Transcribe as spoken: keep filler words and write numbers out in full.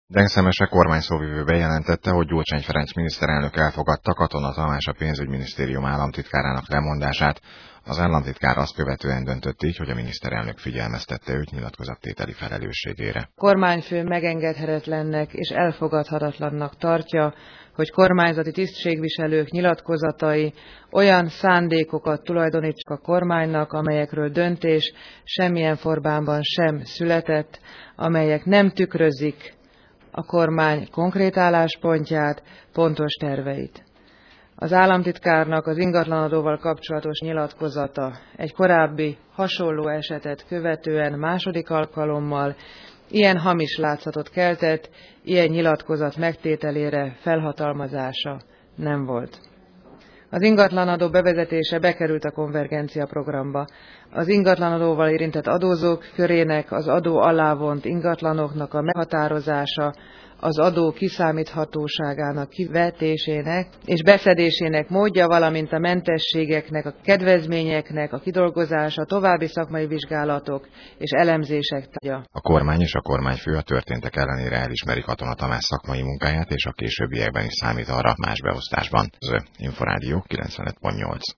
Demszemese kormányszóvivő bejelentette, hogy Gyurcsány Ferenc miniszterelnök elfogadta Katona Tamás a pénzügyminisztérium államtitkárának lemondását. Az államtitkár azt követően döntött így, hogy a miniszterelnök figyelmeztette őt nyilatkozattételi felelősségére. A kormányfő megengedhetetlennek és elfogadhatatlannak tartja, hogy kormányzati tisztségviselők nyilatkozatai olyan szándékokat tulajdonítsak a kormánynak, amelyekről döntés semmilyen formában sem született, amelyek nem tükrözik a kormány konkrét álláspontját, pontos terveit. Az államtitkárnak az ingatlanadóval kapcsolatos nyilatkozata egy korábbi hasonló esetet követően második alkalommal ilyen hamis látszatot keltett, ilyen nyilatkozat megtételére felhatalmazása nem volt. Az ingatlanadó bevezetése bekerült a konvergencia programba. Az ingatlanadóval érintett adózók körének az adó alá vont ingatlanoknak a meghatározása, az adó kiszámíthatóságának kivetésének és beszedésének módja, valamint a mentességeknek, a kedvezményeknek a kidolgozása, további szakmai vizsgálatok és elemzések tárgya. A kormány és a kormányfő a történtek ellenére elismeri Katona Tamás szakmai munkáját, és a későbbiekben is számít arra más beosztásban. Az Inforádió kilencvenöt pont nyolc.